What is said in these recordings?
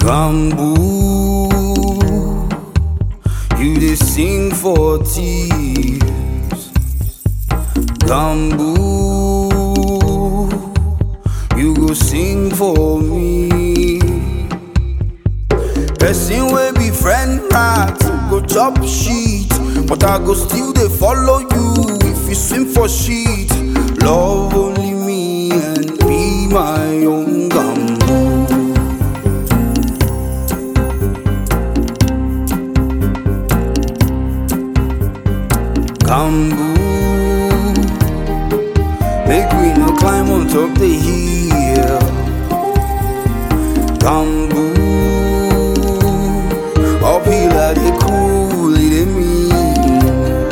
Bamboo, you dey sing for thieves. Bamboo, you go sing for me. Person wey be friend rat go chop shit, but I go still dey follow you if you swim for shit. Love only me and be my own Bamboo. Bamboo, make we no climb on top the hill. Bamboo, uphill I dey cool, it dey mean.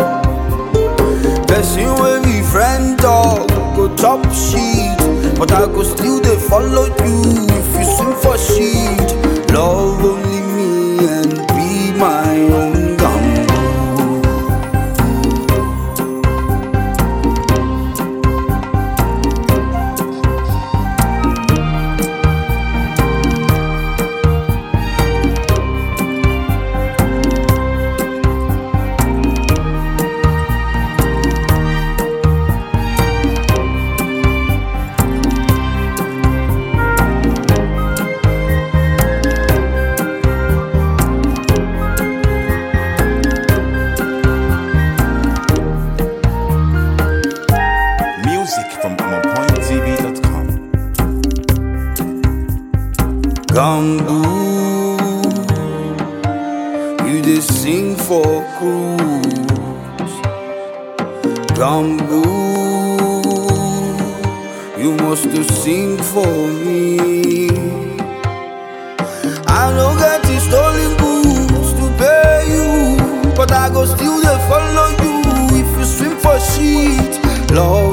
Person wey be friend dog go chop shit, but I go still dey follow you if you swim for shit. Love only me and be my own Bamboo. From OnPointTV.com. Bamboo, you dey sing for cruise. Bamboo, you must to sing for me. I no get the stolen goods to pay you, but I go still dey follow you if you swim for shit. Lord,